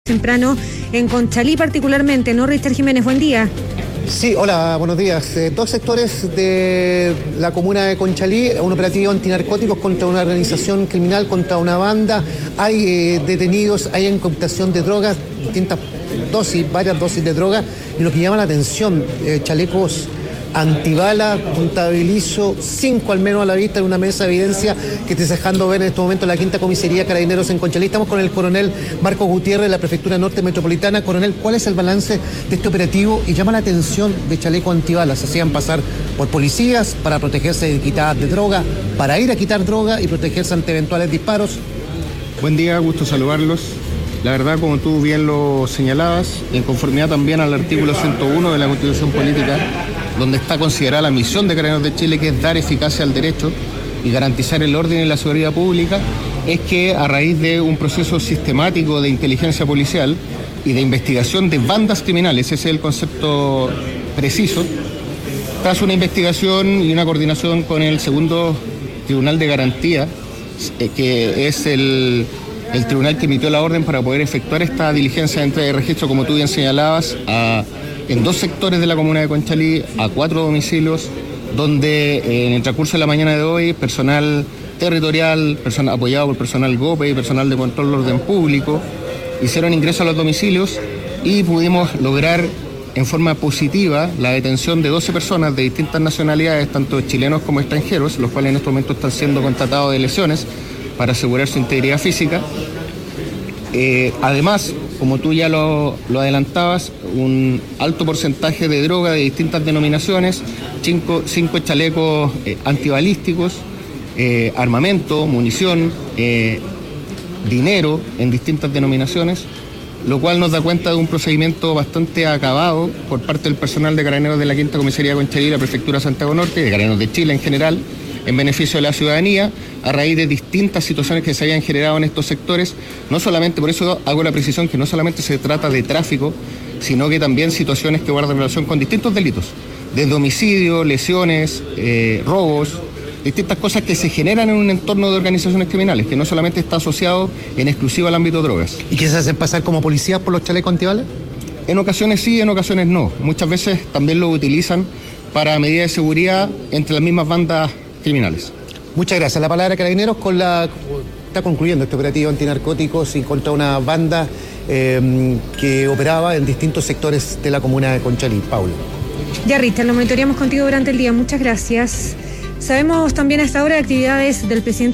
temprano en Conchalí particularmente, ¿no, Richard Jiménez? Buen día. Sí, hola, buenos días. Dos sectores de la comuna de Conchalí, un operativo antinarcóticos contra una organización criminal, contra una banda. Hay detenidos, hay incautación de drogas, distintas dosis, varias dosis de drogas. Y lo que llama la atención, chalecos antibala, contabilizo 5 al menos a la vista de una mesa de evidencia que te está dejando ver en este momento la quinta comisaría Carabineros en Conchalí. Estamos con el coronel Marcos Gutiérrez de la Prefectura Norte Metropolitana. Coronel, ¿cuál es el balance de este operativo? Y llama la atención de chalecos antibalas. Se hacían pasar por policías para protegerse de quitadas de droga, para ir a quitar droga y protegerse ante eventuales disparos. Buen día, gusto saludarlos. La verdad, como tú bien lo señalabas, en conformidad también al artículo 101 de la Constitución Política, donde está considerada la misión de Carabineros de Chile, que es dar eficacia al derecho y garantizar el orden y la seguridad pública, es que a raíz de un proceso sistemático de inteligencia policial y de investigación de bandas criminales, ese es el concepto preciso, tras una investigación y una coordinación con el segundo Tribunal de Garantía, que es el tribunal que emitió la orden para poder efectuar esta diligencia de entrega de registro, como tú bien señalabas, en 2 sectores de la comuna de Conchalí, a 4 domicilios, donde en el transcurso de la mañana de hoy, personal territorial, apoyado por personal GOPE y personal de control del orden público, hicieron ingreso a los domicilios y pudimos lograr en forma positiva la detención de 12 personas de distintas nacionalidades, tanto chilenos como extranjeros, los cuales en este momento están siendo contratados de lesiones para asegurar su integridad física. Además, como tú ya lo adelantabas, un alto porcentaje de droga de distintas denominaciones, 5 chalecos antibalísticos, armamento, munición, dinero en distintas denominaciones, lo cual nos da cuenta de un procedimiento bastante acabado por parte del personal de Carabineros de la Quinta Comisaría de Conchalí, la Prefectura de Santiago Norte, de Carabineros de Chile en general, en beneficio de la ciudadanía, a raíz de distintas situaciones que se habían generado en estos sectores. No solamente, por eso hago la precisión, que no solamente se trata de tráfico, sino que también situaciones que guardan relación con distintos delitos, desde homicidio, lesiones, robos, distintas cosas que se generan en un entorno de organizaciones criminales, que no solamente está asociado en exclusivo al ámbito de drogas. ¿Y que se hacen pasar como policías por los chalecos antibalas? En ocasiones sí, en ocasiones no. Muchas veces también lo utilizan para medidas de seguridad entre las mismas bandas criminales. Muchas gracias. La palabra Carabineros está concluyendo este operativo antinarcóticos y contra una banda que operaba en distintos sectores de la comuna de Conchalí. Paulo. Ya, Richard, lo monitoreamos contigo durante el día. Muchas gracias. Sabemos también a esta hora de actividades del presidente